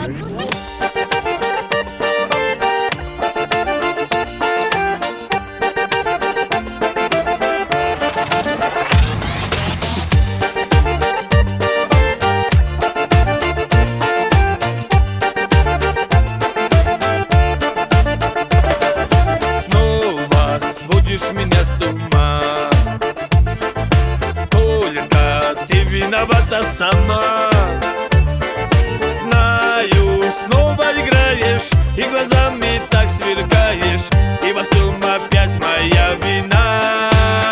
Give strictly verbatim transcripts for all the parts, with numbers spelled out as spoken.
Снова сводишь меня с ума, только ты виновата сама. Знаю, снова играешь и глазами так сверкаешь, и во всем опять моя вина.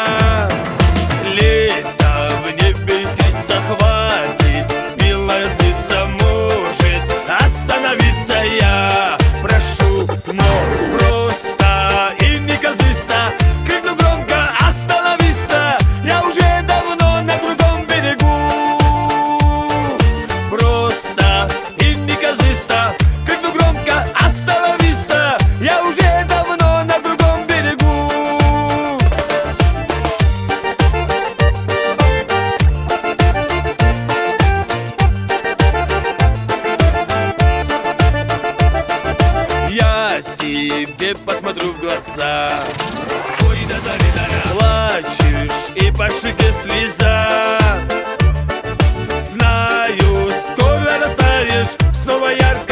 Лето в небе искрится, хватит, милая злиться может остановиться я прошу, но просто и неказисто крикну громко остановись-то, я уже давно на другом берегу. Просто и неказисто крикну громко остановись-то, я уже давно на другом берегу. Я тебе посмотрю в глаза, ой, да да да да, плачешь и по щеке слеза. Знаю, скоро растаешь, снова ярко